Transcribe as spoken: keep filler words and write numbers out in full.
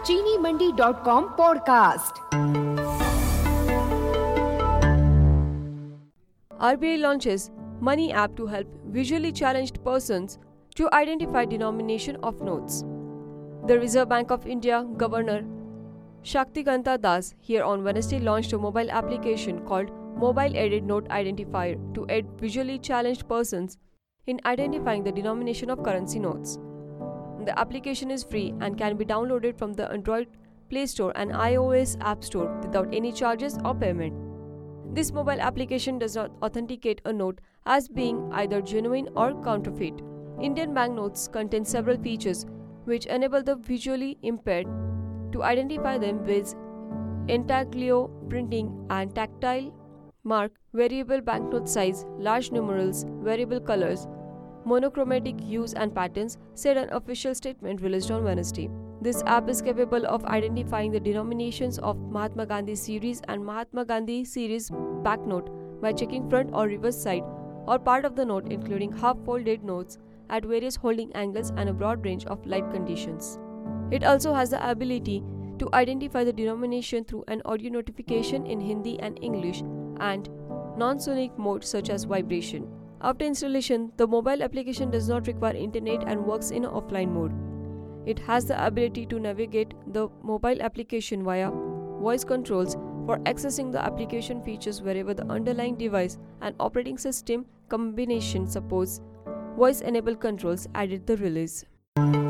चीनी Mandi dot com podcast. R B I launches Money app to help visually challenged persons to identify denomination of notes. The Reserve Bank of India Governor Shaktikanta Das here on Wednesday launched a mobile application called Mobile Aided Note Identifier to aid visually challenged persons in identifying the denomination of currency notes. The application is free and can be downloaded from the Android Play Store and iOS App Store without any charges or payment. This mobile application does not authenticate a note as being either genuine or counterfeit. Indian banknotes contain several features which enable the visually impaired to identify them with intaglio printing and tactile mark, variable banknote size, large numerals, variable colors, monochromatic hues and patterns, said an official statement released on Wednesday. This app is capable of identifying the denominations of Mahatma Gandhi series and Mahatma Gandhi series banknote by checking front or reverse side or part of the note, including half-folded notes at various holding angles and a broad range of light conditions. It also has the ability to identify the denomination through an audio notification in Hindi and English and non-sonic modes such as vibration. After installation, the mobile application does not require internet and works in offline mode. It has the ability to navigate the mobile application via voice controls for accessing the application features wherever the underlying device and operating system combination supports voice-enabled controls, added the release.